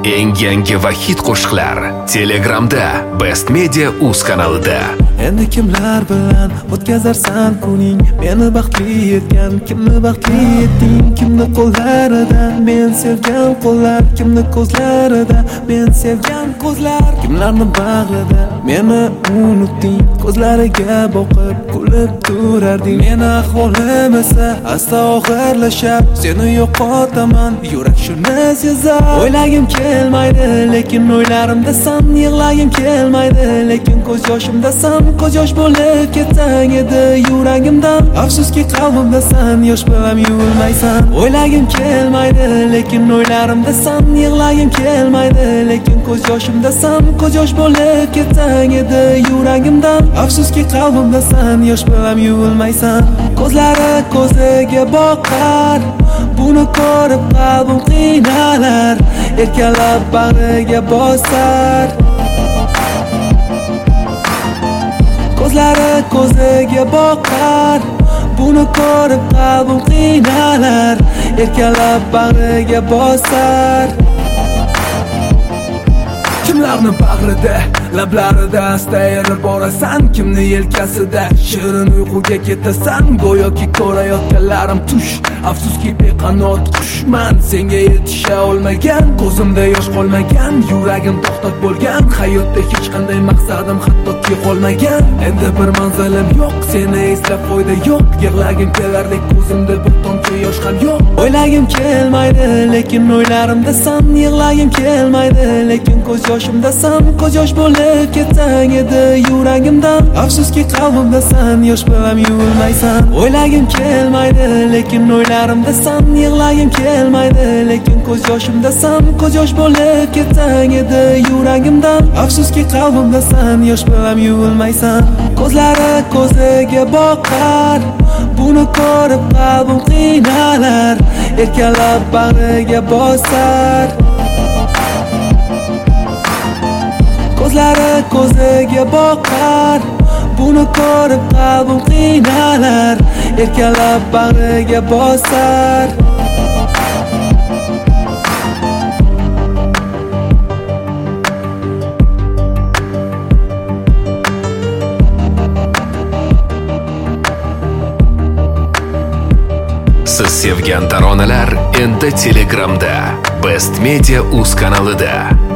Eng yangi va hit qo'shiqlar Telegramda Best Media Uz kanalida. Endi kimlar bilan o'tkazarsan kuning? Meni baxtli etgan, kimni baxtli etding? Kimni qo'llarida men sevgan qo'llar, kimni ko'zlarida men sevgan ko'zlar, kimlarni bag'rida meni unutding? Ko'zlariga boqib kulib turarding. Meni ahvolim esa asta og'irlashab, seni yo'qotaman, yurak shuni sezar. O'ylagim kelmaydi, lekin o'ylarimdasan. Yig'lagim kelmaydi, lekin ko'z yoshimdasan. Ko'z yosh bo'lib ketsang edi yuragimdan. Afsuski qalbimdasan, yosh bilan yuvilmaysan. O'ylagim kelmaydi, lekin o'ylarimdasan. Yig'lagim kelmaydi, lekin ko'z yoshimdasan. Ko'z yosh bo'lib ketsang edi yuragimdan. Afsuski qalbimdasan, yosh bilan yuvilmaysan. Ko'zlari ko'ziga boqar, buni ko'rib qalbim qiynalar. Erkalab bag'riga bosar. Ko'zlari ko'ziga boqar, buni ko'rib qalbim qiynalar. Erkalab bag'riga bosar. Kimlarni bag'rida, lablarida asta erib borasan, kimni yelkasida shirin uyquga ketasan. Go'yoki ko'rayotganlarim tush, afsuski beqanot qushman. Senga yetisha olmagan, ko'zimda yosh qolmagan, yuragim to'xtab bo'lgan. Hayotda hech qanday maqsadim hattoki qolmagan. Endi bir manzilim yo'q, seni eslab foyda yo'q. Yig'lagim kelardek ko'zimda bir tomchi yosh ham yo'q. O'ylagim kelmaydi, lekin o'ylarimdasan. Yig'lagim kelmaydi, lekin ko'z yoshimdasan. Ko'z yosh bo'lib ketsang edi yuragimdan. Afsuski qalbimdasan, yosh bilan yuvilmaysan. O'ylagim kelmaydi, lekin o'ylarimdasan. Yig'lagim kelmaydi, lekin ko'z yoshimdasan. Ko'z yosh bo'lib ketsang edi yuragimdan. Afsuski qalbimdasan, yosh bilan yuvilmaysan. Ko'zlari ko'ziga boqar, buni ko'rib qalbim qiynalar. Erkalab bag'riga bosar. Ko'zlari ko'ziga boqar, buni ko'rib qalbim qiynalar. Erkalab bag'riga bosar. Siz sevgan taronalar endi Telegramda Best Media Uz kanalida.